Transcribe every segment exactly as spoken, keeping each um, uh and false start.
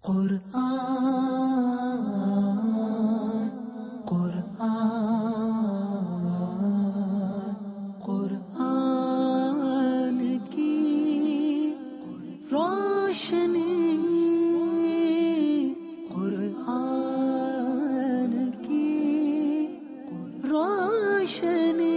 قرآن قرآن قرآن کی روشنی قرآن کی روشنی.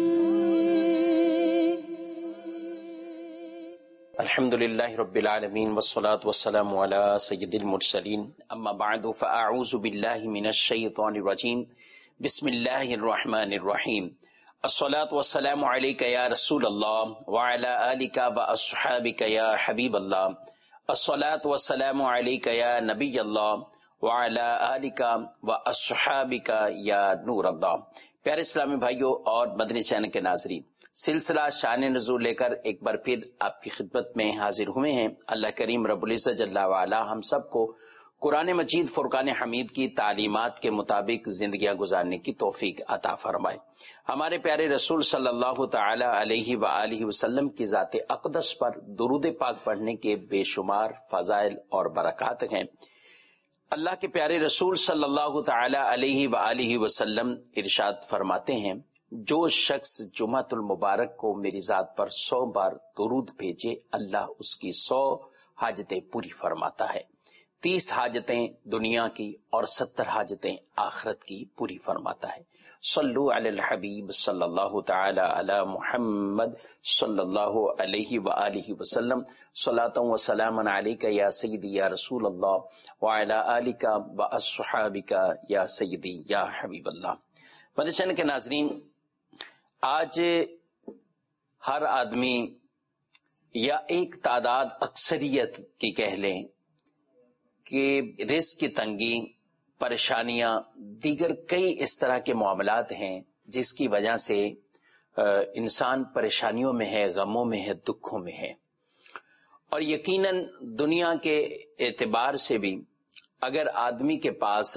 الحمد للہ رب العالمین والصلاة والسلام علی سید المرسلین، اما بعد فاعوذ باللہ من الشیطان الرجیم، بسم اللہ الرحمن الرحیم. الصلاة والسلام علیک یا رسول اللہ وعلی آلک واصحابک یا حبیب اللہ. الصلاة والسلام علیک یا نبی اللہ وعلی آلک واصحابک یا نور اللہ. پیارے اسلامی بھائیوں اور مدنی چینل کے ناظرین، سلسلہ شان نزول لے کر ایک بار پھر آپ کی خدمت میں حاضر ہوئے ہیں. اللہ کریم رب العزت جل وعلا ہم سب کو قرآن مجید فرقان حمید کی تعلیمات کے مطابق زندگیاں گزارنے کی توفیق عطا فرمائے. ہمارے پیارے رسول صلی اللہ تعالی علیہ وآلہ وسلم کی ذات اقدس پر درود پاک پڑھنے کے بے شمار فضائل اور برکات ہیں. اللہ کے پیارے رسول صلی اللہ تعالی علیہ وآلہ وسلم ارشاد فرماتے ہیں، جو شخص جمعۃ المبارک کو میری ذات پر سو بار درود بھیجے، اللہ اس کی سو حاجتیں پوری فرماتا ہے. تیس حاجتیں دنیا کی اور ستر حاجتیں آخرت کی پوری فرماتا ہے. صلو علی الحبیب صلی اللہ تعالی علی محمد صلی اللہ علیہ وآلہ وسلم. صلاۃ و سلام علیک یا سیدی یا رسول اللہ وعلی آلک واصحابک یا سیدی یا حبیب اللہ. مدنی چینل کے ناظرین، آج ہر آدمی یا ایک تعداد اکثریت کی کہہ لیں کہ رزق کی تنگی، پریشانیاں، دیگر کئی اس طرح کے معاملات ہیں جس کی وجہ سے انسان پریشانیوں میں ہے، غموں میں ہے، دکھوں میں ہے. اور یقیناً دنیا کے اعتبار سے بھی اگر آدمی کے پاس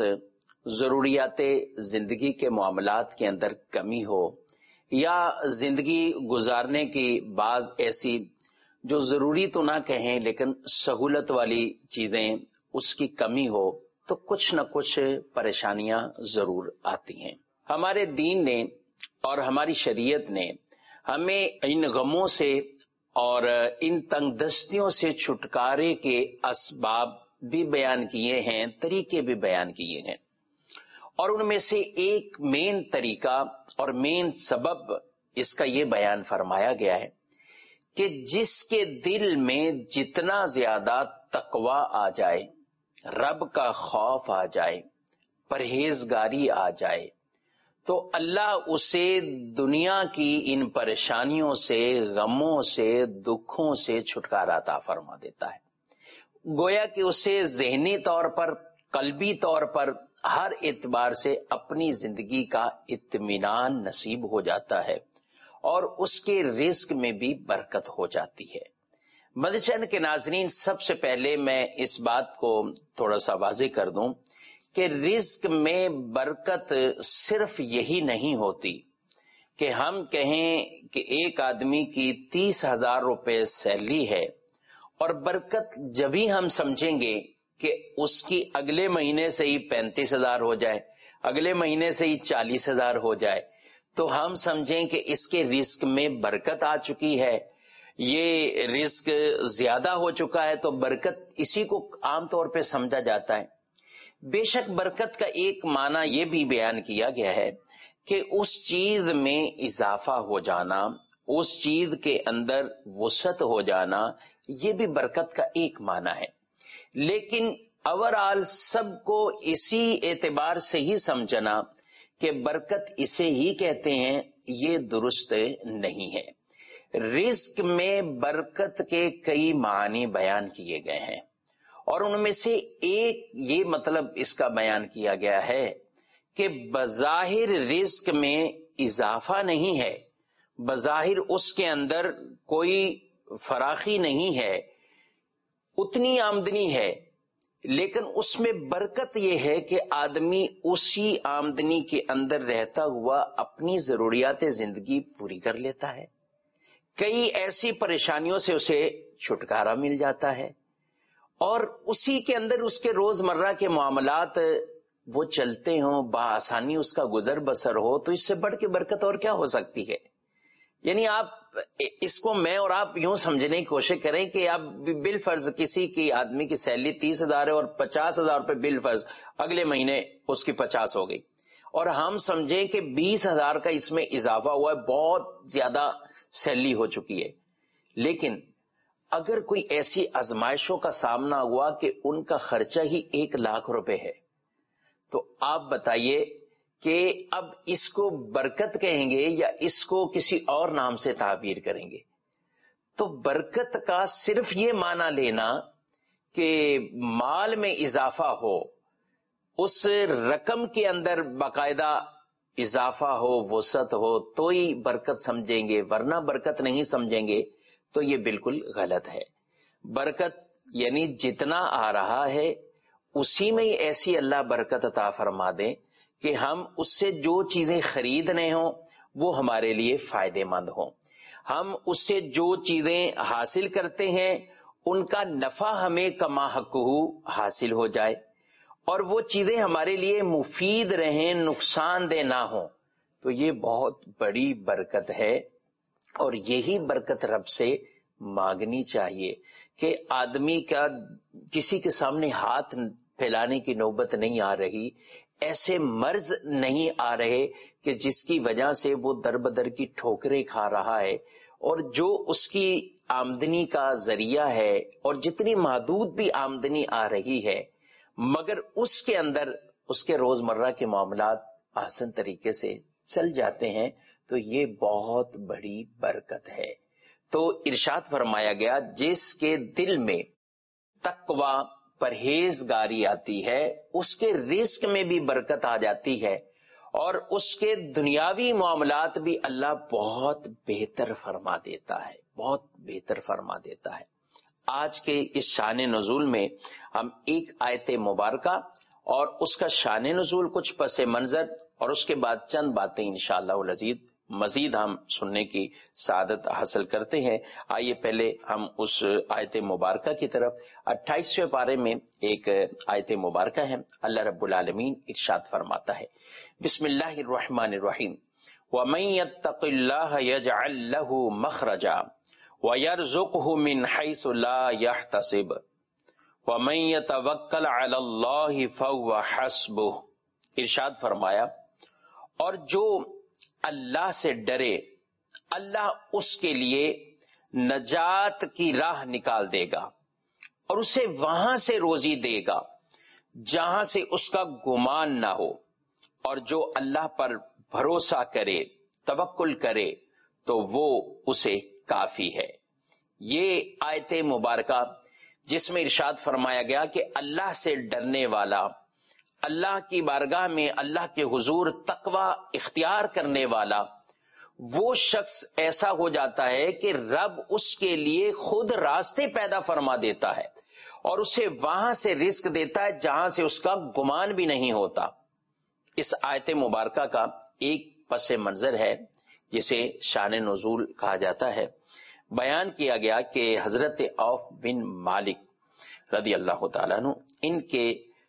ضروریات زندگی کے معاملات کے اندر کمی ہو یا زندگی گزارنے کی بعض ایسی جو ضروری تو نہ کہیں لیکن سہولت والی چیزیں اس کی کمی ہو تو کچھ نہ کچھ پریشانیاں ضرور آتی ہیں. ہمارے دین نے اور ہماری شریعت نے ہمیں ان غموں سے اور ان تنگ دستیوں سے چھٹکارے کے اسباب بھی بیان کیے ہیں، طریقے بھی بیان کیے ہیں. اور ان میں سے ایک مین طریقہ اور مین سبب اس کا یہ بیان فرمایا گیا ہے کہ جس کے دل میں جتنا زیادہ تقوی آ جائے، رب کا خوف آ جائے، پرہیزگاری آ جائے، تو اللہ اسے دنیا کی ان پریشانیوں سے، غموں سے، دکھوں سے چھٹکارا عطا فرما دیتا ہے. گویا کہ اسے ذہنی طور پر، قلبی طور پر، ہر اعتبار سے اپنی زندگی کا اطمینان نصیب ہو جاتا ہے اور اس کے رزق میں بھی برکت ہو جاتی ہے. مدنی چینل کے ناظرین، سب سے پہلے میں اس بات کو تھوڑا سا واضح کر دوں کہ رزق میں برکت صرف یہی نہیں ہوتی کہ ہم کہیں کہ ایک آدمی کی تیس ہزار روپے سیلری ہے اور برکت جبھی ہم سمجھیں گے کہ اس کی اگلے مہینے سے ہی پینتیس ہزار ہو جائے، اگلے مہینے سے ہی چالیس ہزار ہو جائے تو ہم سمجھیں کہ اس کے رزق میں برکت آ چکی ہے، یہ رزق زیادہ ہو چکا ہے. تو برکت اسی کو عام طور پہ سمجھا جاتا ہے. بے شک برکت کا ایک معنی یہ بھی بیان کیا گیا ہے کہ اس چیز میں اضافہ ہو جانا، اس چیز کے اندر وسعت ہو جانا، یہ بھی برکت کا ایک معنی ہے. لیکن اوورآل سب کو اسی اعتبار سے ہی سمجھنا کہ برکت اسے ہی کہتے ہیں، یہ درست نہیں ہے. رزق میں برکت کے کئی معنی بیان کیے گئے ہیں اور ان میں سے ایک یہ مطلب اس کا بیان کیا گیا ہے کہ بظاہر رزق میں اضافہ نہیں ہے، بظاہر اس کے اندر کوئی فراخی نہیں ہے، اتنی آمدنی ہے، لیکن اس میں برکت یہ ہے کہ آدمی اسی آمدنی کے اندر رہتا ہوا اپنی ضروریات زندگی پوری کر لیتا ہے. کئی ایسی پریشانیوں سے اسے چھٹکارا مل جاتا ہے اور اسی کے اندر اس کے روزمرہ کے معاملات وہ چلتے ہوں، بآسانی اس کا گزر بسر ہو، تو اس سے بڑھ کے برکت اور کیا ہو سکتی ہے؟ یعنی آپ اس کو میں اور آپ یوں سمجھنے کی کوشش کریں کہ آپ بالفرض کسی کی آدمی کی سیلری تیس ہزار ہے اور پچاس ہزار روپے بالفرض اگلے مہینے اس کی پچاس ہو گئی، اور ہم سمجھیں کہ بیس ہزار کا اس میں اضافہ ہوا ہے، بہت زیادہ سیلری ہو چکی ہے. لیکن اگر کوئی ایسی آزمائشوں کا سامنا ہوا کہ ان کا خرچہ ہی ایک لاکھ روپے ہے، تو آپ بتائیے کہ اب اس کو برکت کہیں گے یا اس کو کسی اور نام سے تعبیر کریں گے؟ تو برکت کا صرف یہ معنی لینا کہ مال میں اضافہ ہو، اس رقم کے اندر باقاعدہ اضافہ ہو، وسعت ہو، تو ہی برکت سمجھیں گے، ورنہ برکت نہیں سمجھیں گے تو یہ بالکل غلط ہے. برکت یعنی جتنا آ رہا ہے اسی میں ہی ایسی اللہ برکت عطا فرما دے کہ ہم اس سے جو چیزیں خریدنے ہوں وہ ہمارے لیے فائدے مند ہوں، ہم اس سے جو چیزیں حاصل کرتے ہیں ان کا نفع ہمیں کما حقہ حاصل ہو جائے، اور وہ چیزیں ہمارے لیے مفید رہیں، نقصان دہ نہ ہوں. تو یہ بہت بڑی برکت ہے، اور یہی برکت رب سے مانگنی چاہیے کہ آدمی کا کسی کے سامنے ہاتھ پھیلانے کی نوبت نہیں آ رہی، ایسے مرض نہیں آ رہے کہ جس کی وجہ سے وہ در بدر کی ٹھوکریں کھا رہا ہے، اور جو اس کی آمدنی کا ذریعہ ہے اور جتنی محدود بھی آمدنی آ رہی ہے مگر اس کے اندر اس کے روزمرہ کے معاملات آسان طریقے سے چل جاتے ہیں، تو یہ بہت بڑی برکت ہے. تو ارشاد فرمایا گیا جس کے دل میں تقوی پرہیزگاری آتی ہے اس کے رزق میں بھی برکت آ جاتی ہے، اور اس کے دنیاوی معاملات بھی اللہ بہت بہتر فرما دیتا ہے، بہت بہتر فرما دیتا ہے. آج کے اس شان نزول میں ہم ایک آیت مبارکہ اور اس کا شان نزول، کچھ پس منظر، اور اس کے بعد چند باتیں انشاءاللہ العزیز مزید ہم سننے کی سعادت حاصل کرتے ہیں. آئیے پہلے ہم اس آیت مبارکہ کی طرف. اٹھائیسویں پارے میں ایک آیت مبارکہ ہے. اللہ رب العالمین ارشاد فرماتا ہے، بسم اللہ الرحمن الرحیم، وَمَن يَتَّقِ اللَّهَ يَجْعَل لَّهُ مَخْرَجًا وَيَرْزُقْهُ مِنْ حَيْثُ لَا يَحْتَسِبُ وَمَن يَتَوَكَّلْ عَلَى اللَّهِ فَهُوَ حَسْبُهُ. ارشاد فرمایا، اور جو اللہ سے ڈرے اللہ اس کے لیے نجات کی راہ نکال دے گا اور اسے وہاں سے روزی دے گا جہاں سے اس کا گمان نہ ہو، اور جو اللہ پر بھروسہ کرے، توکل کرے، تو وہ اسے کافی ہے. یہ آیت مبارکہ جس میں ارشاد فرمایا گیا کہ اللہ سے ڈرنے والا، اللہ کی بارگاہ میں اللہ کے حضور تقوی اختیار کرنے والا، وہ شخص ایسا ہو جاتا ہے کہ رب اس کے لیے خود راستے پیدا فرما دیتا ہے اور اسے وہاں سے رزق دیتا ہے جہاں سے اس کا گمان بھی نہیں ہوتا. اس آیت مبارکہ کا ایک پس منظر ہے جسے شان نزول کہا جاتا ہے. بیان کیا گیا کہ حضرت عوف بن مالک رضی اللہ تعالیٰ عنہ، ان کے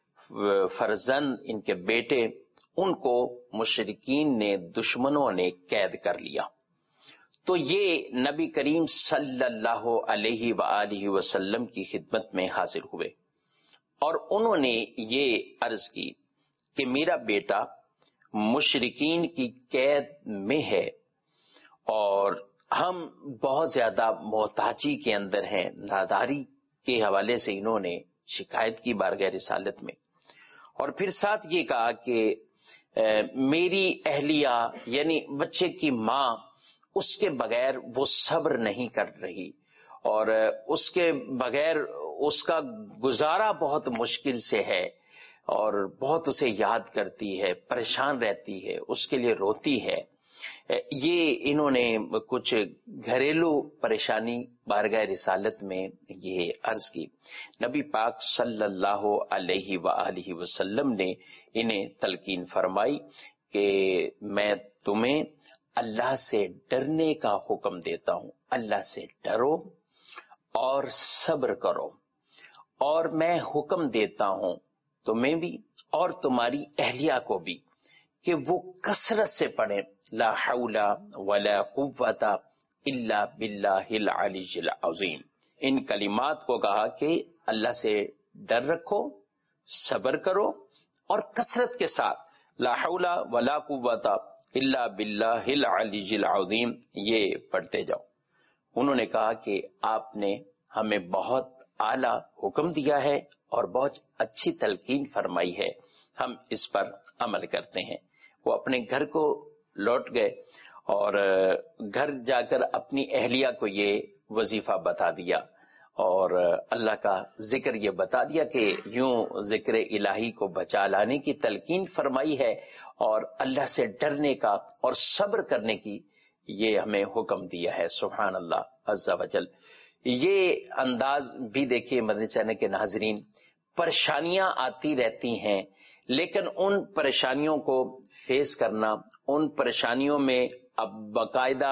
فرزند، ان کے بیٹے، ان کو مشرکین نے، دشمنوں نے قید کر لیا. تو یہ نبی کریم صلی اللہ علیہ وآلہ وسلم کی خدمت میں حاضر ہوئے اور انہوں نے یہ عرض کی کہ میرا بیٹا مشرکین کی قید میں ہے اور ہم بہت زیادہ محتاجی کے اندر ہیں. ناداری کے حوالے سے انہوں نے شکایت کی بارگاہ رسالت میں، اور پھر ساتھ یہ کہا کہ میری اہلیہ یعنی بچے کی ماں اس کے بغیر وہ صبر نہیں کر رہی اور اس کے بغیر اس کا گزارا بہت مشکل سے ہے اور بہت اسے یاد کرتی ہے، پریشان رہتی ہے، اس کے لیے روتی ہے. یہ انہوں نے کچھ گھریلو پریشانی بارگاہ رسالت میں یہ عرض کی. نبی پاک صلی اللہ علیہ وآلہ وسلم نے انہیں تلقین فرمائی کہ میں تمہیں اللہ سے ڈرنے کا حکم دیتا ہوں، اللہ سے ڈرو اور صبر کرو اور میں حکم دیتا ہوں تمہیں بھی اور تمہاری اہلیہ کو بھی کہ وہ کثرت سے پڑھیں لا حول ولا قوت الا باللہ العلی العظیم. ان کلمات کو کہا کہ اللہ سے ڈر رکھو، صبر کرو اور کثرت کے ساتھ لا حول ولا قوت الا باللہ العلی العظیم یہ پڑھتے جاؤ. انہوں نے کہا کہ آپ نے ہمیں بہت اعلیٰ حکم دیا ہے اور بہت اچھی تلقین فرمائی ہے، ہم اس پر عمل کرتے ہیں. وہ اپنے گھر کو لوٹ گئے اور گھر جا کر اپنی اہلیہ کو یہ وظیفہ بتا دیا اور اللہ کا ذکر یہ بتا دیا کہ یوں ذکر الہی کو بچا لانے کی تلقین فرمائی ہے اور اللہ سے ڈرنے کا اور صبر کرنے کی یہ ہمیں حکم دیا ہے. سبحان اللہ عز و جل. یہ انداز بھی دیکھیے مدنی چینل کے ناظرین، پریشانیاں آتی رہتی ہیں لیکن ان پریشانیوں کو فیس کرنا، ان پریشانیوں میں اب باقاعدہ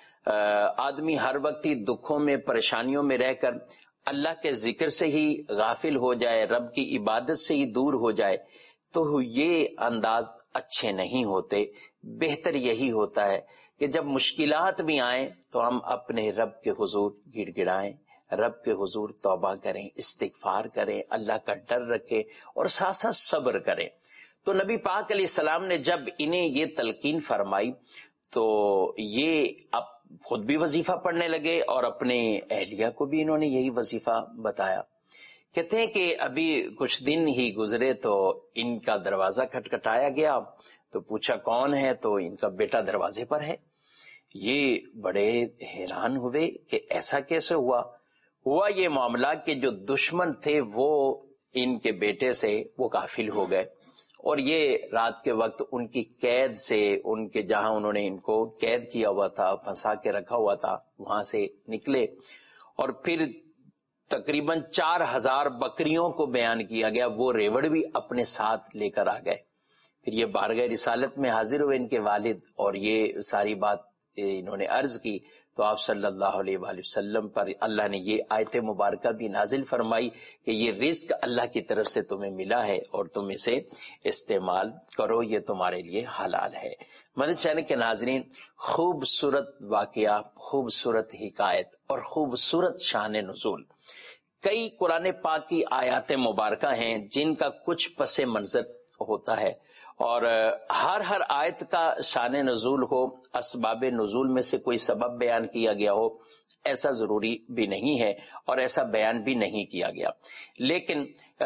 آدمی ہر وقت ہی دکھوں میں پریشانیوں میں رہ کر اللہ کے ذکر سے ہی غافل ہو جائے، رب کی عبادت سے ہی دور ہو جائے تو یہ انداز اچھے نہیں ہوتے. بہتر یہی ہوتا ہے کہ جب مشکلات بھی آئیں تو ہم اپنے رب کے حضور گڑ گڑائیں، رب کے حضور توبہ کریں، استغفار کریں، اللہ کا ڈر رکھیں اور ساتھ ساتھ صبر کریں. تو نبی پاک علیہ السلام نے جب انہیں یہ تلقین فرمائی تو یہ اب خود بھی وظیفہ پڑھنے لگے اور اپنے اہلیہ کو بھی انہوں نے یہی وظیفہ بتایا. کہتے ہیں کہ ابھی کچھ دن ہی گزرے تو ان کا دروازہ کھٹکھٹایا گیا تو پوچھا کون ہے، تو ان کا بیٹا دروازے پر ہے. یہ بڑے حیران ہوئے کہ ایسا کیسے ہوا. ہوا یہ معاملہ کہ جو دشمن تھے وہ ان کے بیٹے سے وہ غافل ہو گئے اور یہ رات کے وقت ان کی قید سے، ان کے جہاں انہوں نے ان کو قید کیا ہوا تھا، پھنسا کے رکھا ہوا تھا، وہاں سے نکلے اور پھر تقریباً چار ہزار بکریوں کو بیان کیا گیا، وہ ریوڑ بھی اپنے ساتھ لے کر آ گئے. پھر یہ بارگاہ رسالت میں حاضر ہوئے ان کے والد اور یہ ساری بات انہوں نے عرض کی تو آپ صلی اللہ علیہ وآلہ وسلم پر اللہ نے یہ آیت مبارکہ بھی نازل فرمائی کہ یہ رزق اللہ کی طرف سے تمہیں ملا ہے اور تم اسے استعمال کرو، یہ تمہارے لیے حلال ہے. مدنی چینل کے ناظرین، خوبصورت واقعہ، خوبصورت حکایت اور خوبصورت شان نزول. کئی قرآن پاک کی آیات مبارکہ ہیں جن کا کچھ پس منظر ہوتا ہے اور ہر ہر آیت کا شان نزول ہو، اسباب نزول میں سے کوئی سبب بیان کیا گیا ہو، ایسا ضروری بھی نہیں ہے اور ایسا بیان بھی نہیں کیا گیا. لیکن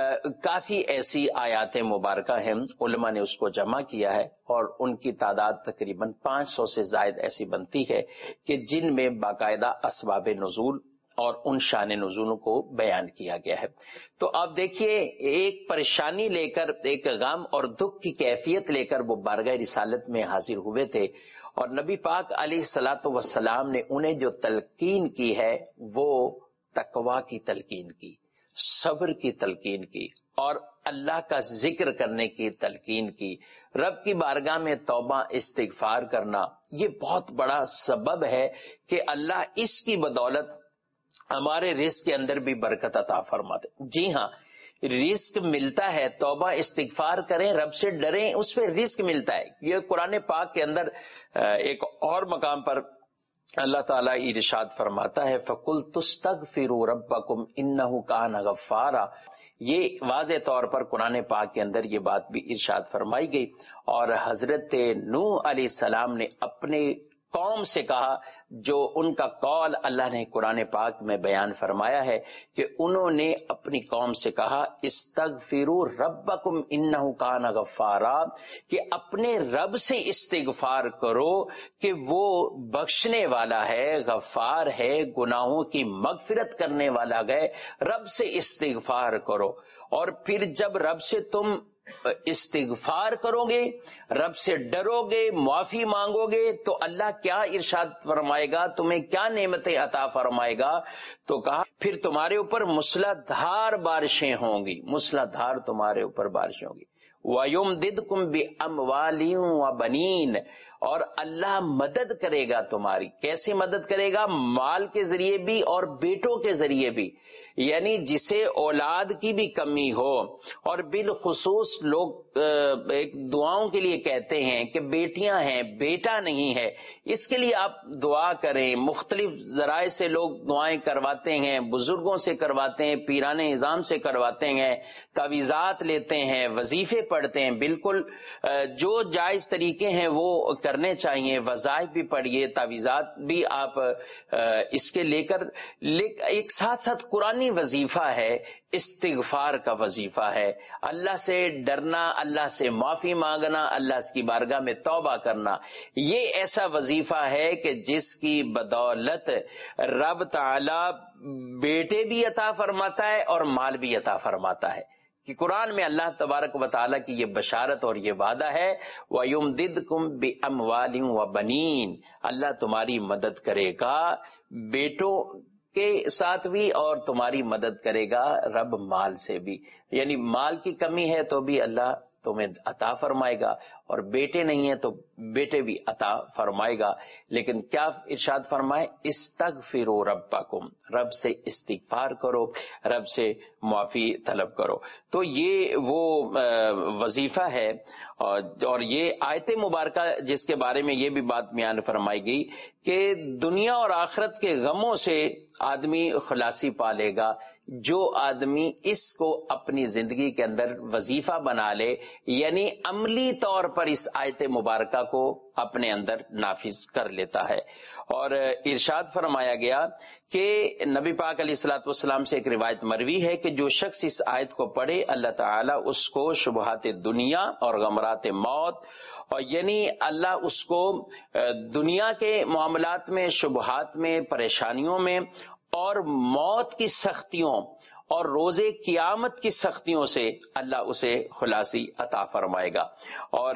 کافی ایسی آیات مبارکہ ہیں، علماء نے اس کو جمع کیا ہے اور ان کی تعداد تقریباً پانچ سو سے زائد ایسی بنتی ہے کہ جن میں باقاعدہ اسباب نزول اور ان شان نزولوں کو بیان کیا گیا ہے. تو آپ دیکھیے ایک پریشانی لے کر، ایک غم اور دکھ کی کیفیت لے کر وہ بارگاہ رسالت میں حاضر ہوئے تھے اور نبی پاک علیہ الصلوۃ والسلام نے انہیں جو تلقین کی ہے وہ تقویٰ کی تلقین کی، صبر کی تلقین کی اور اللہ کا ذکر کرنے کی تلقین کی. رب کی بارگاہ میں توبہ استغفار کرنا یہ بہت بڑا سبب ہے کہ اللہ اس کی بدولت ہمارے رزق کے اندر بھی برکت عطا فرماتے. جی ہاں، رزق ملتا ہے، توبہ استغفار کریں، رب سے ڈریں، اس پہ رزق ملتا ہے. یہ قرآن پاک کے اندر ایک اور مقام پر اللہ تعالیٰ ارشاد فرماتا ہے فَقُلْتُ اسْتَغْفِرُوا رَبَّكُمْ إِنَّهُ كَانَ غَفَّارًا. یہ واضح طور پر قرآن پاک کے اندر یہ بات بھی ارشاد فرمائی گئی اور حضرت نوح علیہ السلام نے اپنے قوم سے کہا، جو ان کا قول اللہ نے قرآن پاک میں بیان فرمایا ہے کہ انہوں نے اپنی قوم سے کہا استغفروا ربکم انہ کان غفارا، کہ اپنے رب سے استغفار کرو کہ وہ بخشنے والا ہے، غفار ہے، گناہوں کی مغفرت کرنے والا ہے. رب سے استغفار کرو اور پھر جب رب سے تم استغفار کرو گے، رب سے ڈرو گے، معافی مانگو گے تو اللہ کیا ارشاد فرمائے گا، تمہیں کیا نعمتیں عطا فرمائے گا. تو کہا پھر تمہارے اوپر مسلح دھار بارشیں ہوں گی، مسلح دھار تمہارے اوپر بارشیں ہوں گی. وَيُمْدِدْكُمْ بِأَمْوَالٍ وَبَنِينَ، اور اللہ مدد کرے گا تمہاری. کیسی مدد کرے گا؟ مال کے ذریعے بھی اور بیٹوں کے ذریعے بھی. یعنی جسے اولاد کی بھی کمی ہو، اور بالخصوص لوگ ایک دعاؤں کے لیے کہتے ہیں کہ بیٹیاں ہیں بیٹا نہیں ہے، اس کے لیے آپ دعا کریں۔ مختلف ذرائع سے لوگ دعائیں کرواتے ہیں، بزرگوں سے کرواتے ہیں، پیران نظام سے کرواتے ہیں، تعویذات لیتے ہیں، وظیفے پڑھتے ہیں، بالکل جو جائز طریقے ہیں وہ کرنے چاہیے۔ وظائف بھی پڑھیے، تعویذات بھی آپ اس کے لے کر، ایک ساتھ ساتھ قرآنی وظیفہ ہے، استغفار کا وظیفہ ہے، اللہ سے ڈرنا، اللہ سے معافی مانگنا، اللہ کی بارگاہ میں توبہ کرنا۔ یہ ایسا وظیفہ ہے کہ جس کی بدولت رب تعالی بیٹے بھی عطا فرماتا ہے اور مال بھی عطا فرماتا ہے، کہ قرآن میں اللہ تبارک و تعالیٰ کی یہ بشارت اور یہ وعدہ ہے، وَيُمْدِدْكُمْ بِأَمْوَالٍ وَبَنِينَ، اللہ تمہاری مدد کرے گا بیٹوں کے ساتھ بھی اور تمہاری مدد کرے گا رب مال سے بھی، یعنی مال کی کمی ہے تو بھی اللہ تمہیں عطا فرمائے گا، اور بیٹے نہیں ہیں تو بیٹے بھی عطا فرمائے گا۔ لیکن کیا ارشاد فرمائے؟ استغفروا ربکم، رب سے استغفار کرو، رب سے معافی طلب کرو۔ تو یہ وہ وظیفہ ہے، اور یہ آیت مبارکہ جس کے بارے میں یہ بھی بات بیان فرمائی گئی کہ دنیا اور آخرت کے غموں سے آدمی خلاصی پا لے گا جو آدمی اس کو اپنی زندگی کے اندر وظیفہ بنا لے، یعنی عملی طور پر اس آیت مبارکہ کو اپنے اندر نافذ کر لیتا ہے۔ اور ارشاد فرمایا گیا کہ نبی پاک علیہ الصلوۃ والسلام سے ایک روایت مروی ہے کہ جو شخص اس آیت کو پڑھے اللہ تعالیٰ اس کو شبہات دنیا اور غمرات موت، اور یعنی اللہ اس کو دنیا کے معاملات میں، شبہات میں، پریشانیوں میں، اور موت کی سختیوں اور روز قیامت کی سختیوں سے اللہ اسے خلاصی عطا فرمائے گا۔ اور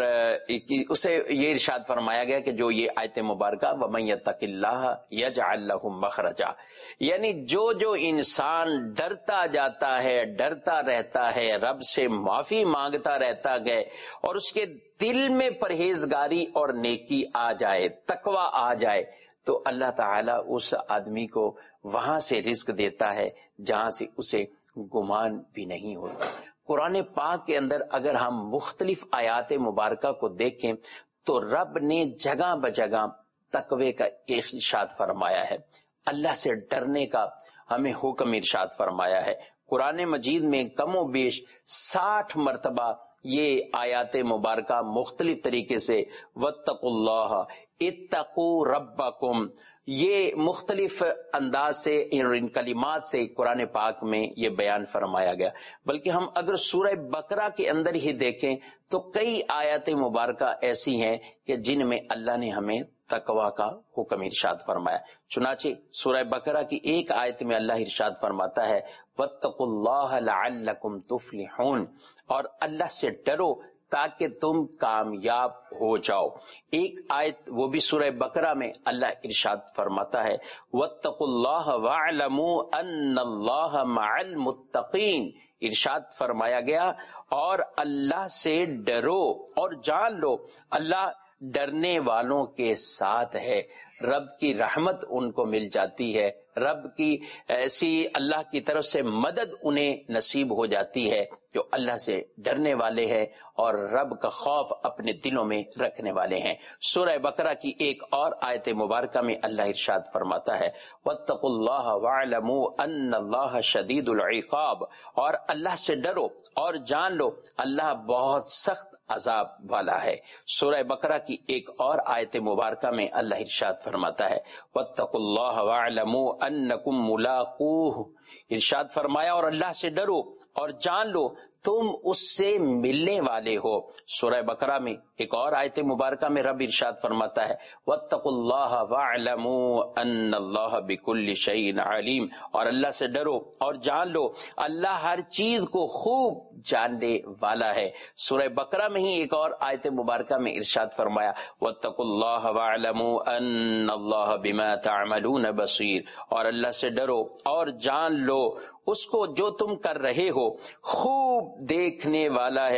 اسے یہ ارشاد فرمایا گیا کہ جو یہ آیت مبارکہ وَمَن يَتَّقِ اللَّهَ يَجْعَل لَّهُ مَخْرَجًا، یعنی جو جو انسان ڈرتا جاتا ہے، ڈرتا رہتا ہے، رب سے معافی مانگتا رہتا ہے، اور اس کے دل میں پرہیزگاری اور نیکی آ جائے، تقوی آ جائے، تو اللہ تعالیٰ اس آدمی کو وہاں سے رزق دیتا ہے جہاں سے اسے گمان بھی نہیں ہوتا۔ قرآن پاک کے اندر اگر ہم مختلف آیات مبارکہ کو دیکھیں تو رب نے جگہ بجگہ تقوی کا ارشاد فرمایا ہے، اللہ سے ڈرنے کا ہمیں حکم ارشاد فرمایا ہے۔ قرآن مجید میں کم و بیش ساٹھ مرتبہ یہ آیات مبارکہ مختلف طریقے سے وَاتَّقُوا اللَّهَ اتَّقُوا رَبَّكُمْ، یہ مختلف انداز سے ان کلمات سے قرآن پاک میں یہ بیان فرمایا گیا۔ بلکہ ہم اگر سورہ بقرہ کے اندر ہی دیکھیں تو کئی آیات مبارکہ ایسی ہیں کہ جن میں اللہ نے ہمیں تقوی کا حکم ارشاد فرمایا۔ چنانچہ سورہ بقرہ کی ایک آیت میں اللہ ارشاد فرماتا ہے وَاتَّقُوا اللَّهَ لَعَلَّكُمْ تُفْلِحُونَ، اور اللہ سے ڈرو تاکہ تم کامیاب ہو جاؤ۔ ایک آیت وہ بھی سورہ بقرہ میں اللہ ارشاد فرماتا ہے وَاتَّقُوا اللَّهَ وَاعْلَمُوا أَنَّ اللَّهَ مَعَ الْمُتَّقِينَ، ارشاد فرمایا گیا اور اللہ سے ڈرو اور جان لو اللہ ڈرنے والوں کے ساتھ ہے، رب کی رحمت ان کو مل جاتی ہے، رب کی ایسی اللہ کی طرف سے مدد انہیں نصیب ہو جاتی ہے جو اللہ سے ڈرنے والے ہیں اور رب کا خوف اپنے دلوں میں رکھنے والے ہیں۔ سورہ بقرہ کی ایک اور آیت مبارکہ میں اللہ ارشاد فرماتا ہے وَاتَّقُوا اللَّهَ وَاعْلَمُوا أَنَّ اللَّهَ شَدِيدُ الْعِقَابِ، اور اللہ سے ڈرو اور جان لو اللہ بہت سخت عذاب والا ہے۔ سورہ بقرہ کی ایک اور آیت مبارکہ میں اللہ ارشاد فرماتا ہے وَاتَّقُوا اللَّهَ وَاعْلَمُوا أَنَّكُمْ مُلَاقُوهُ، ارشاد فرمایا اور اللہ سے ڈرو اور جان لو تم اس سے ملنے والے ہو۔ سورہ بقرہ میں ایک اور آیت مبارکہ میں رب ارشاد فرماتا ہے وَاتَّقُوا اللَّهَ وَاعْلَمُوا أَنَّ اللَّهَ بِكُلِّ شَيْءٍ عَلِيمٌ، اور اللہ سے ڈرو اور جان لو اللہ ہر چیز کو خوب جاننے والا ہے۔ سورہ بقرہ میں ہی ایک اور آیت مبارکہ میں ارشاد فرمایا وَاتَّقُوا اللَّهَ وَاعْلَمُوا أَنَّ اللَّهَ بِمَا تَعْمَلُونَ بَصِيرٌ، اور اللہ سے ڈرو اور جان لو اس کو جو تم کر رہے ہو خوب دیکھنے والا ہے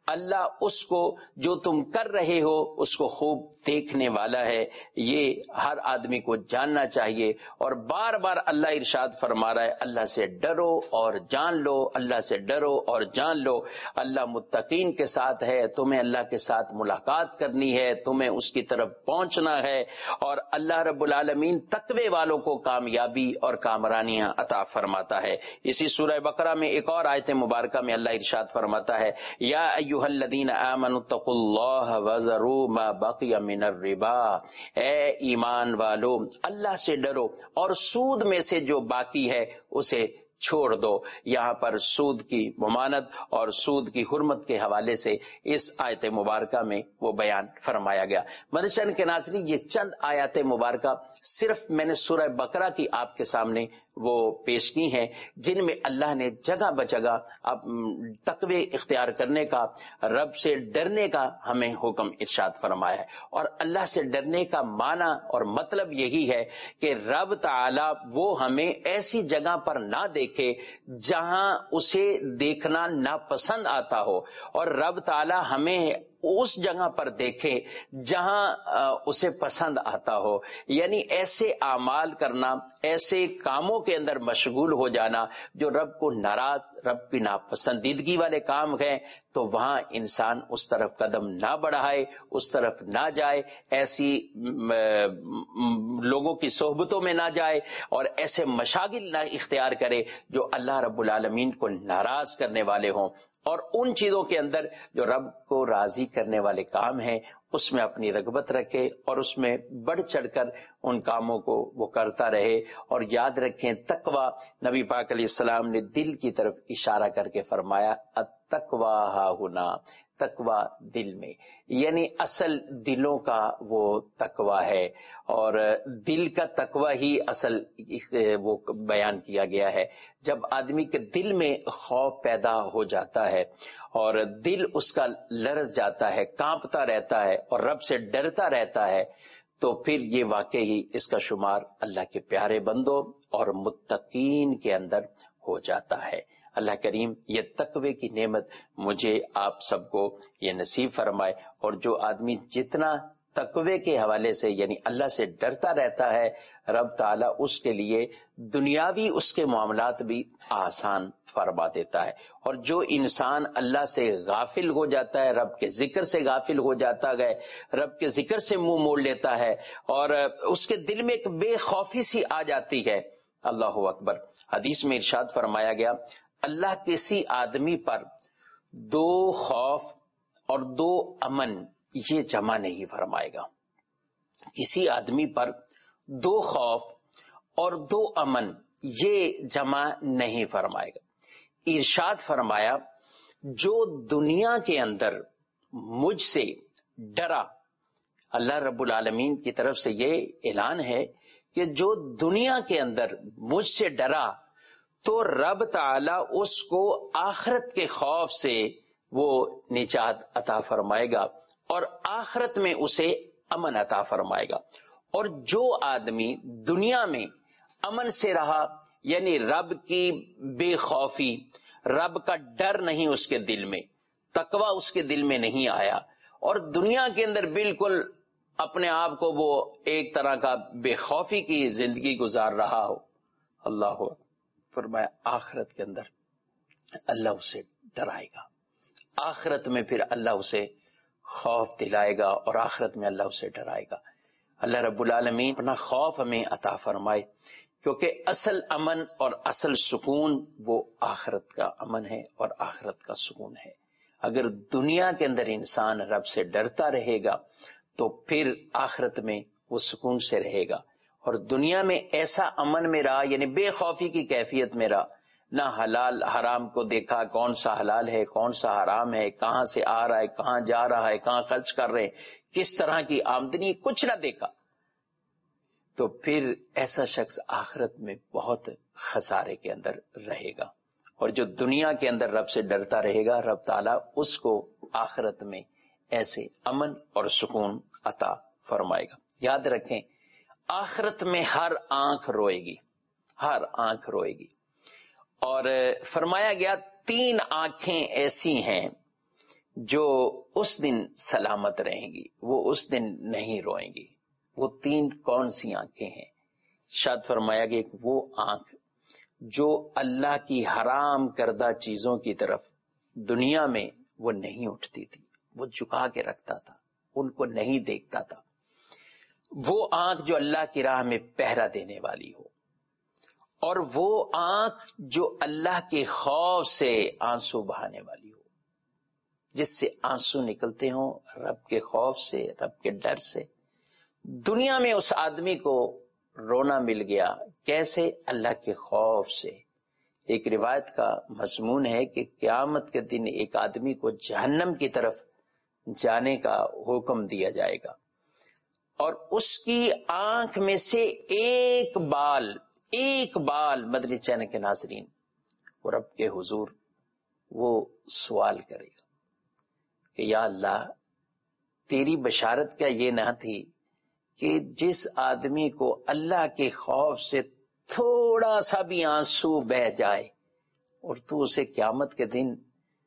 اللہ اس کو جو تم کر رہے ہو اس کو خوب دیکھنے والا ہے، یہ ہر آدمی کو جاننا چاہیے۔ اور بار بار اللہ ارشاد فرما رہا ہے اللہ سے ڈرو اور جان لو، اللہ سے ڈرو اور جان لو۔ اللہ متقین کے ساتھ ہے، تمہیں اللہ کے ساتھ ملاقات کرنی ہے، تمہیں اس کی طرف پہنچنا ہے، اور اللہ رب العالمین تقوی والوں کو کامیابی اور کامرانیاں عطا فرماتا ہے۔ اسی سورہ بقرہ میں ایک اور آیت مبارکہ میں اللہ ارشاد فرماتا ہے یا ایھا الذین آمنوا اتقوا اللہ وذروا ما بقی من الربا، اے ایمان والو اللہ سے ڈرو اور سود میں سے جو باقی ہے اسے چھوڑ دو۔ یہاں پر سود کی ممانعت اور سود کی حرمت کے حوالے سے اس آیت مبارکہ میں وہ بیان فرمایا گیا۔ مدنی کے ناظرین، یہ چند آیات مبارکہ صرف میں نے سورہ بقرہ کی آپ کے سامنے وہ پیش کی ہیں، جن میں اللہ نے جگہ بجگہ تقوی اختیار کرنے کا، رب سے ڈرنے کا ہمیں حکم ارشاد فرمایا ہے۔ اور اللہ سے ڈرنے کا معنی اور مطلب یہی ہے کہ رب تعالی وہ ہمیں ایسی جگہ پر نہ دیکھے جہاں اسے دیکھنا ناپسند آتا ہو، اور رب تعالی ہمیں اس جگہ پر دیکھے جہاں اسے پسند آتا ہو، یعنی ایسے اعمال کرنا، ایسے کاموں کے اندر مشغول ہو جانا جو رب کو ناراض، رب کی ناپسندیدگی والے کام ہیں، تو وہاں انسان اس طرف قدم نہ بڑھائے، اس طرف نہ جائے، ایسی لوگوں کی صحبتوں میں نہ جائے اور ایسے مشاغل نہ اختیار کرے جو اللہ رب العالمین کو ناراض کرنے والے ہوں، اور ان چیزوں کے اندر جو رب کو راضی کرنے والے کام ہیں اس میں اپنی رغبت رکھے اور اس میں بڑھ چڑھ کر ان کاموں کو وہ کرتا رہے۔ اور یاد رکھیں تقوی، نبی پاک علیہ السلام نے دل کی طرف اشارہ کر کے فرمایا التقوی ہا ہنا، تقوی دل میں، یعنی اصل دلوں کا وہ تقوی ہے، اور دل کا تقوی ہی اصل وہ بیان کیا گیا ہے۔ جب آدمی کے دل میں خوف پیدا ہو جاتا ہے اور دل اس کا لرز جاتا ہے، کانپتا رہتا ہے اور رب سے ڈرتا رہتا ہے، تو پھر یہ واقعی اس کا شمار اللہ کے پیارے بندوں اور متقین کے اندر ہو جاتا ہے۔ اللہ کریم یہ تقوی کی نعمت مجھے آپ سب کو یہ نصیب فرمائے، اور جو آدمی جتنا تقوی کے حوالے سے یعنی اللہ سے ڈرتا رہتا ہے، رب تعالیٰ اس کے لیے دنیاوی اس کے معاملات بھی آسان فرما دیتا ہے۔ اور جو انسان اللہ سے غافل ہو جاتا ہے، رب کے ذکر سے غافل ہو جاتا ہے، رب کے ذکر سے منہ موڑ لیتا ہے اور اس کے دل میں ایک بے خوفی سی آ جاتی ہے، اللہ اکبر، حدیث میں ارشاد فرمایا گیا اللہ کسی آدمی پر دو خوف اور دو امن یہ جمع نہیں فرمائے گا، کسی آدمی پر دو خوف اور دو امن یہ جمع نہیں فرمائے گا۔ ارشاد فرمایا جو دنیا کے اندر مجھ سے ڈرا، اللہ رب العالمین کی طرف سے یہ اعلان ہے کہ جو دنیا کے اندر مجھ سے ڈرا تو رب تعالی اس کو آخرت کے خوف سے وہ نجات عطا فرمائے گا اور آخرت میں اسے امن عطا فرمائے گا۔ اور جو آدمی دنیا میں امن سے رہا، یعنی رب کی بے خوفی، رب کا ڈر نہیں اس کے دل میں، تقوی اس کے دل میں نہیں آیا، اور دنیا کے اندر بالکل اپنے آپ کو وہ ایک طرح کا بے خوفی کی زندگی گزار رہا ہو، اللہ فرمایا آخرت کے اندر اللہ اسے ڈرائے گا، آخرت میں پھر اللہ اسے خوف دلائے گا اور آخرت میں اللہ اسے ڈرائے گا۔ اللہ رب العالمین اپنا خوف ہمیں عطا فرمائے، کیونکہ اصل امن اور اصل سکون وہ آخرت کا امن ہے اور آخرت کا سکون ہے۔ اگر دنیا کے اندر انسان رب سے ڈرتا رہے گا تو پھر آخرت میں وہ سکون سے رہے گا، اور دنیا میں ایسا امن میں رہا، یعنی بے خوفی کی کیفیت میں رہا، نہ حلال حرام کو دیکھا کون سا حلال ہے کون سا حرام ہے، کہاں سے آ رہا ہے کہاں جا رہا ہے، کہاں خرچ کر رہے ہیں، کس طرح کی آمدنی، کچھ نہ دیکھا، تو پھر ایسا شخص آخرت میں بہت خسارے کے اندر رہے گا۔ اور جو دنیا کے اندر رب سے ڈرتا رہے گا، رب تعالیٰ اس کو آخرت میں ایسے امن اور سکون عطا فرمائے گا۔ یاد رکھیں آخرت میں ہر آنکھ روئے گی، ہر آنکھ روئے گی، اور فرمایا گیا تین آنکھیں ایسی ہیں جو اس دن سلامت رہیں گی، وہ اس دن نہیں روئیں گی۔ وہ تین کون سی آنکھیں ہیں؟ ارشاد فرمایا کہ ایک وہ آنکھ جو اللہ کی حرام کردہ چیزوں کی طرف دنیا میں وہ نہیں اٹھتی تھی، وہ جھکا کے رکھتا تھا، ان کو نہیں دیکھتا تھا۔ وہ آنکھ جو اللہ کی راہ میں پہرا دینے والی ہو، اور وہ آنکھ جو اللہ کے خوف سے آنسو بہانے والی ہو، جس سے آنسو نکلتے ہوں رب کے خوف سے، رب کے ڈر سے۔ دنیا میں اس آدمی کو رونا مل گیا، کیسے؟ اللہ کے خوف سے۔ ایک روایت کا مضمون ہے کہ قیامت کے دن ایک آدمی کو جہنم کی طرف جانے کا حکم دیا جائے گا، اور اس کی آنکھ میں سے ایک بال ایک بال مدنی چینل کے ناظرین، وہ رب کے حضور وہ سوال کرے گا کہ یا اللہ، تیری بشارت کیا یہ نہ تھی کہ جس آدمی کو اللہ کے خوف سے تھوڑا سا بھی آنسو بہ جائے اور تو اسے قیامت کے دن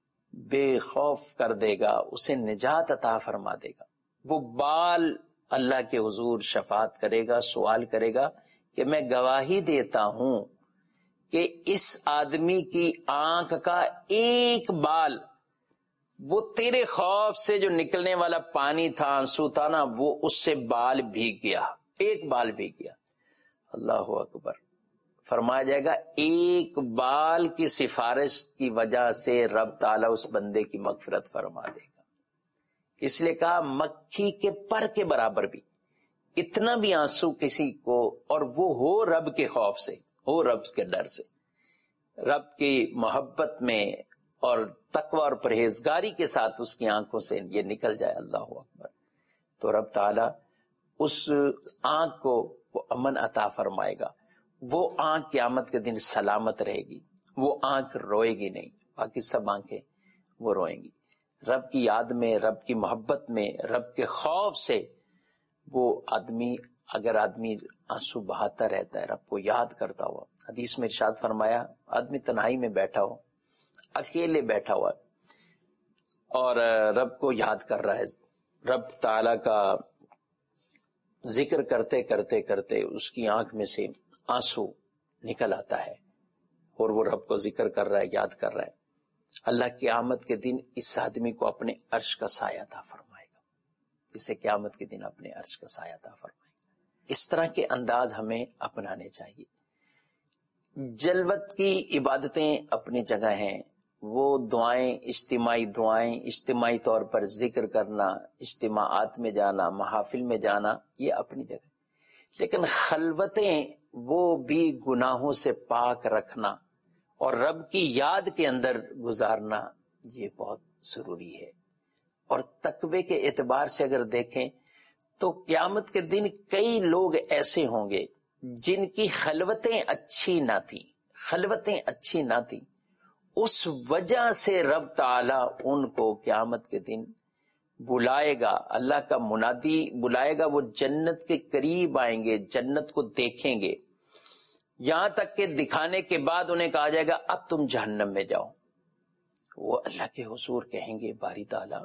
بے خوف کر دے گا، اسے نجات عطا فرما دے گا۔ وہ بال اللہ کے حضور شفاعت کرے گا، سوال کرے گا کہ میں گواہی دیتا ہوں کہ اس آدمی کی آنکھ کا ایک بال، وہ تیرے خوف سے جو نکلنے والا پانی تھا، آنسو تھا نا، وہ اس سے بال بھیگ گیا، ایک بال بھیگ گیا۔ اللہ اکبر۔ فرمایا جائے گا ایک بال کی سفارش کی وجہ سے رب تعالیٰ اس بندے کی مغفرت فرما دے گا۔ اس لیے کہا مکھی کے پر کے برابر بھی، اتنا بھی آنسو کسی کو، اور وہ ہو رب کے خوف سے، ہو رب کے ڈر سے، رب کی محبت میں اور تقوی اور پرہیزگاری کے ساتھ اس کی آنکھوں سے یہ نکل جائے۔ اللہ اکبر۔ تو رب تعالیٰ اس آنکھ کو وہ امن عطا فرمائے گا۔ وہ آنکھ قیامت کے دن سلامت رہے گی، وہ آنکھ روئے گی نہیں، باقی سب آنکھیں وہ روئیں گی۔ رب کی یاد میں، رب کی محبت میں، رب کے خوف سے وہ آدمی، اگر آدمی آنسو بہاتا رہتا ہے، رب کو یاد کرتا ہوا، حدیث میں ارشاد فرمایا آدمی تنہائی میں بیٹھا ہو، اکیلے بیٹھا ہوا اور رب کو یاد کر رہا ہے، رب تعالی کا ذکر کرتے کرتے کرتے اس کی آنکھ میں سے آنسو نکل آتا ہے اور وہ رب کو ذکر کر رہا ہے، یاد کر رہا ہے، اللہ قیامت کے دن اس آدمی کو اپنے عرش کا سایہ عطا فرمائے گا، اسے قیامت کے دن اپنے عرش کا سایہ عطا فرمائے گا۔ اس طرح کے انداز ہمیں اپنانے چاہیے۔ جلوت کی عبادتیں اپنی جگہ ہیں، وہ دعائیں، اجتماعی دعائیں، اجتماعی طور پر ذکر کرنا، اجتماعات میں جانا، محافل میں جانا، یہ اپنی جگہ، لیکن خلوتیں وہ بھی گناہوں سے پاک رکھنا اور رب کی یاد کے اندر گزارنا، یہ بہت ضروری ہے۔ اور تقوی کے اعتبار سے اگر دیکھیں تو قیامت کے دن کئی لوگ ایسے ہوں گے جن کی خلوتیں اچھی نہ تھیں، خلوتیں اچھی نہ تھیں، اس وجہ سے رب تعالیٰ ان کو قیامت کے دن بلائے گا، اللہ کا منادی بلائے گا، وہ جنت کے قریب آئیں گے، جنت کو دیکھیں گے، یہاں تک کہ دکھانے کے بعد انہیں کہا جائے گا اب تم جہنم میں جاؤ۔ وہ اللہ کے حضور کہیں گے باری تعالیٰ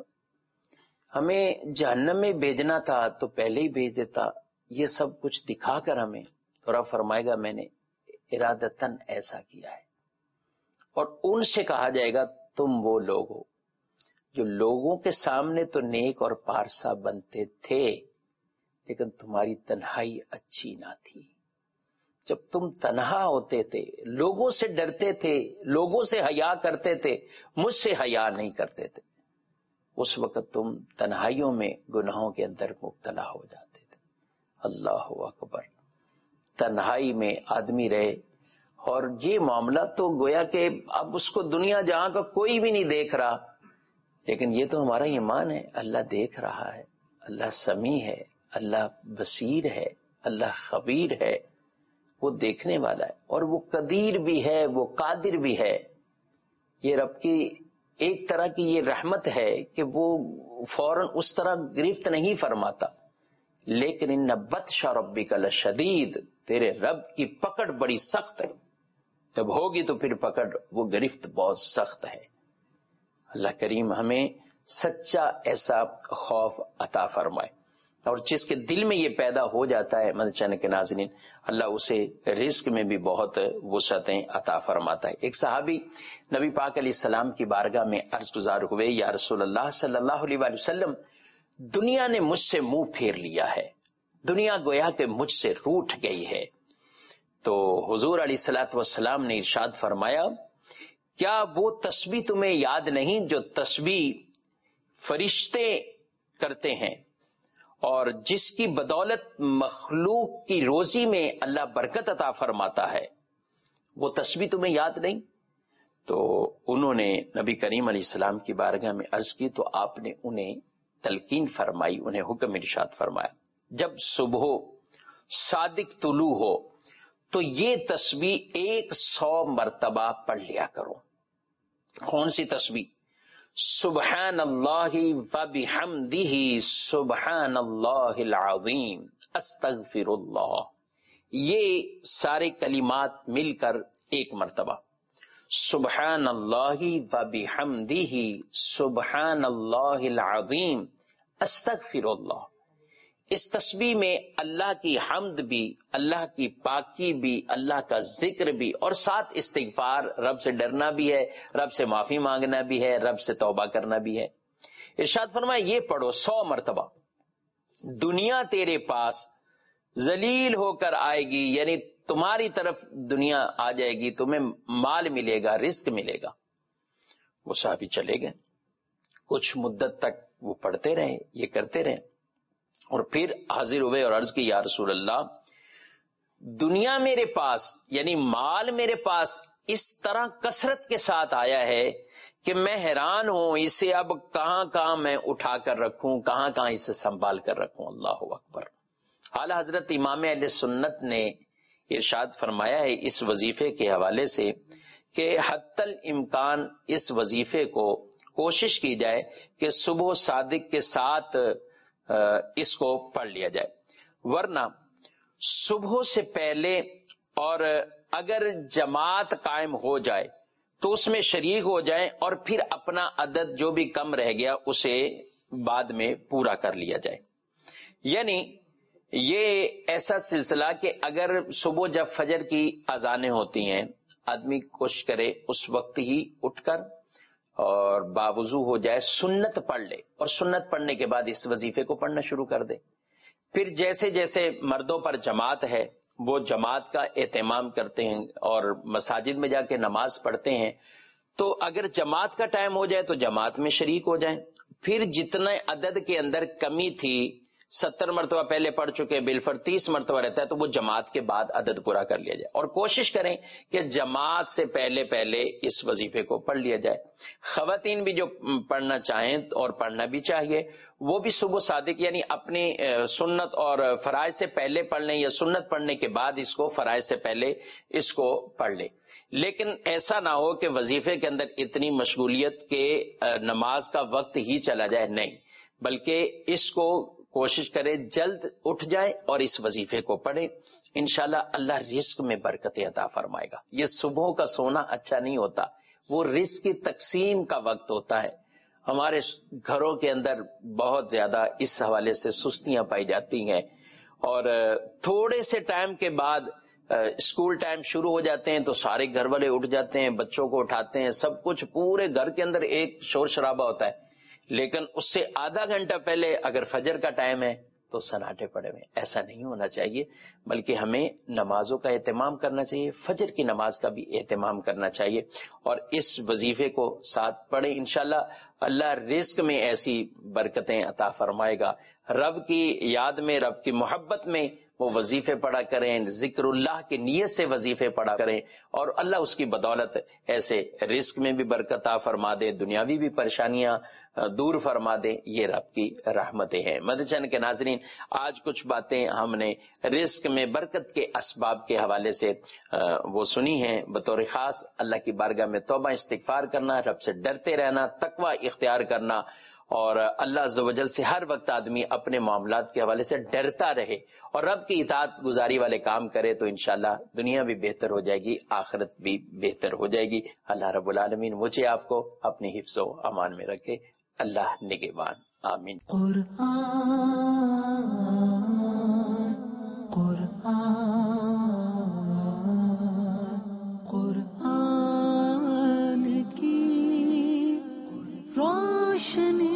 ہمیں جہنم میں بھیجنا تھا تو پہلے ہی بھیج دیتا، یہ سب کچھ دکھا کر ہمیں۔ تو رب فرمائے گا میں نے ارادتاً ایسا کیا ہے، اور ان سے کہا جائے گا تم وہ لوگ ہو جو لوگوں کے سامنے تو نیک اور پارسا بنتے تھے لیکن تمہاری تنہائی اچھی نہ تھی۔ جب تم تنہا ہوتے تھے، لوگوں سے ڈرتے تھے، لوگوں سے حیا کرتے تھے، مجھ سے حیا نہیں کرتے تھے، اس وقت تم تنہائیوں میں گناہوں کے اندر مبتلا ہو جاتے تھے۔ اللہ اکبر۔ تنہائی میں آدمی رہے، اور یہ معاملہ تو گویا کہ اب اس کو دنیا جہاں کا کوئی بھی نہیں دیکھ رہا، لیکن یہ تو ہمارا ایمان ہے، اللہ دیکھ رہا ہے، اللہ سمیع ہے، اللہ بصیر ہے، اللہ خبیر ہے، وہ دیکھنے والا ہے، اور وہ قدیر بھی ہے، وہ قادر بھی ہے۔ یہ رب کی ایک طرح کی یہ رحمت ہے کہ وہ فوراً اس طرح گرفت نہیں فرماتا، لیکن ان بطش ربک لشدید، تیرے رب کی پکڑ بڑی سخت ہے، جب ہوگی تو پھر پکڑ وہ گرفت بہت سخت ہے۔ اللہ کریم ہمیں سچا ایسا خوف عطا فرمائے، اور جس کے دل میں یہ پیدا ہو جاتا ہے مدنی چینل کے ناظرین، اللہ اسے رزق میں بھی بہت وسعتیں عطا فرماتا ہے۔ ایک صحابی نبی پاک علیہ السلام کی بارگاہ میں عرض گزار ہوئے، یا رسول اللہ صلی اللہ علیہ وآلہ وسلم، دنیا نے مجھ سے منہ پھیر لیا ہے، دنیا گویا کہ مجھ سے روٹھ گئی ہے۔ تو حضور علیہ الصلوۃ والسلام نے ارشاد فرمایا، کیا وہ تسبیح تمہیں یاد نہیں جو تسبیح فرشتے کرتے ہیں اور جس کی بدولت مخلوق کی روزی میں اللہ برکت عطا فرماتا ہے، وہ تسبیح تمہیں یاد نہیں؟ تو انہوں نے نبی کریم علیہ السلام کی بارگاہ میں عرض کی، تو آپ نے انہیں تلقین فرمائی، انہیں حکم ارشاد فرمایا، جب صبح صادق طلوع ہو تو یہ تسبیح ایک سو مرتبہ پڑھ لیا کرو۔ کون سی تسبیح؟ سبحان اللہ وبحمدہ سبحان اللہ العظیم استغفر اللہ، یہ سارے کلمات مل کر ایک مرتبہ، سبحان اللہ وبحمدہ سبحان اللہ العظیم استغفر اللہ۔ اس تسبیح میں اللہ کی حمد بھی، اللہ کی پاکی بھی، اللہ کا ذکر بھی، اور ساتھ استغفار، رب سے ڈرنا بھی ہے، رب سے معافی مانگنا بھی ہے، رب سے توبہ کرنا بھی ہے۔ ارشاد فرمایا یہ پڑھو سو مرتبہ، دنیا تیرے پاس ذلیل ہو کر آئے گی، یعنی تمہاری طرف دنیا آ جائے گی، تمہیں مال ملے گا، رزق ملے گا۔ وہ صحابی چلے گئے، کچھ مدت تک وہ پڑھتے رہے، یہ کرتے رہے، اور پھر حاضر ہوئے اور عرض کی، یا رسول اللہ، دنیا میرے پاس یعنی مال میرے پاس اس طرح کثرت کے ساتھ آیا ہے کہ میں حیران ہوں، اسے اب کہاں کہاں میں اٹھا کر رکھوں، کہاں کہاں اسے سنبھال کر رکھوں۔ اللہ اکبر۔ اعلیٰ حضرت امام اہل سنت نے ارشاد فرمایا ہے اس وظیفے کے حوالے سے کہ حتی الامکان اس وظیفے کو کوشش کی جائے کہ صبح صادق کے ساتھ اس کو پڑھ لیا جائے، ورنہ صبح سے پہلے اور اگر جماعت قائم ہو جائے تو اس میں شریک ہو جائیں، اور پھر اپنا عدد جو بھی کم رہ گیا اسے بعد میں پورا کر لیا جائے۔ یعنی یہ ایسا سلسلہ کہ اگر صبح جب فجر کی اذانیں ہوتی ہیں، آدمی کوشش کرے اس وقت ہی اٹھ کر اور باوضو ہو جائے، سنت پڑھ لے، اور سنت پڑھنے کے بعد اس وظیفے کو پڑھنا شروع کر دے۔ پھر جیسے جیسے مردوں پر جماعت ہے وہ جماعت کا اہتمام کرتے ہیں اور مساجد میں جا کے نماز پڑھتے ہیں، تو اگر جماعت کا ٹائم ہو جائے تو جماعت میں شریک ہو جائیں۔ پھر جتنے عدد کے اندر کمی تھی، ستر مرتبہ پہلے پڑھ چکے، بالفر تیس مرتبہ رہتا ہے، تو وہ جماعت کے بعد عدد پورا کر لیا جائے، اور کوشش کریں کہ جماعت سے پہلے پہلے اس وظیفے کو پڑھ لیا جائے۔ خواتین بھی جو پڑھنا چاہیں اور پڑھنا بھی چاہیے، وہ بھی صبح صادق یعنی اپنی سنت اور فرائض سے پہلے پڑھ لیں، یا سنت پڑھنے کے بعد اس کو فرائض سے پہلے اس کو پڑھ لیں۔ لیکن ایسا نہ ہو کہ وظیفے کے اندر اتنی مشغولیت کے نماز کا وقت ہی چلا جائے، نہیں، بلکہ اس کو کوشش کرے جلد اٹھ جائے اور اس وظیفے کو پڑھے، انشاءاللہ اللہ رزق میں برکت عطا فرمائے گا۔ یہ صبح کا سونا اچھا نہیں ہوتا، وہ رزق کی تقسیم کا وقت ہوتا ہے۔ ہمارے گھروں کے اندر بہت زیادہ اس حوالے سے سستیاں پائی جاتی ہیں، اور تھوڑے سے ٹائم کے بعد اسکول ٹائم شروع ہو جاتے ہیں تو سارے گھر والے اٹھ جاتے ہیں، بچوں کو اٹھاتے ہیں، سب کچھ پورے گھر کے اندر ایک شور شرابہ ہوتا ہے، لیکن اس سے آدھا گھنٹہ پہلے اگر فجر کا ٹائم ہے تو سناٹے پڑے ہوئے۔ ایسا نہیں ہونا چاہیے، بلکہ ہمیں نمازوں کا اہتمام کرنا چاہیے، فجر کی نماز کا بھی اہتمام کرنا چاہیے، اور اس وظیفے کو ساتھ پڑھیں۔ انشاءاللہ اللہ رزق میں ایسی برکتیں عطا فرمائے گا۔ رب کی یاد میں، رب کی محبت میں وہ وظیفے پڑھا کریں، ذکر اللہ کی نیت سے وظیفے پڑھا کریں، اور اللہ اس کی بدولت ایسے رزق میں بھی برکت عطا فرما دے، دنیاوی بھی پریشانیاں دور فرما دے۔ یہ رب کی رحمتیں ہیں۔ مدنی چینل کے ناظرین، آج کچھ باتیں ہم نے رزق میں برکت کے اسباب کے حوالے سے وہ سنی ہیں۔ بطور خاص اللہ کی بارگاہ میں توبہ استغفار کرنا، رب سے ڈرتے رہنا، تقوی اختیار کرنا، اور اللہ عز و جل سے ہر وقت آدمی اپنے معاملات کے حوالے سے ڈرتا رہے اور رب کی اطاعت گزاری والے کام کرے، تو انشاءاللہ دنیا بھی بہتر ہو جائے گی، آخرت بھی بہتر ہو جائے گی۔ اللہ رب العالمین مجھے آپ کو اپنی حفظ و امان میں رکھے۔ اللہ نگہبان، آمین۔ قرآن قرآن قرآن کی روشنی